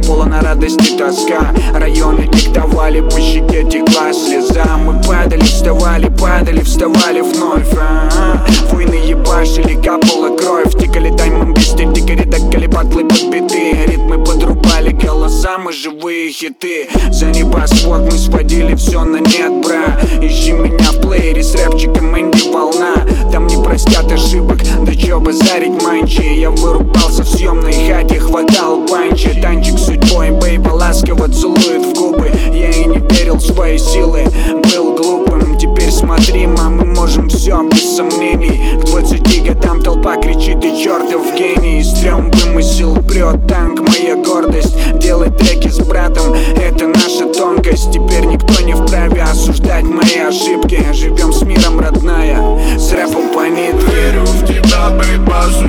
полон радости тоска. Районы диктовали, по щеке текла слеза. Мы падали, вставали, вновь. Войны ебашили, капала кровь. Тикали таймом без тикали, дакали батлы подбиты. Ритмы подрубали, голоса, мы живые хиты. За небосвод мы сводили все на нет, бра. Ищи меня в плеере с рэпчиком Энди Волна. Там не простят ошибок, да чё базарить манчи. Я вырубался в съемной хате, хватал панчи. Танчик судьбой, бейба ласково целует в губы. Я и не верил в свои силы, был глупым. Теперь смотри, мы можем все без сомнений. К 20 годам толпа кричит, ты чертов гений. Стрём вымысел, прет танк, моя гордость. Делать треки с братом, это наша тонкость. Теперь никто не вправе осуждать мои ошибки. Живем с миром, родная, с рэпом по нитке. Верю в тебя, бейба.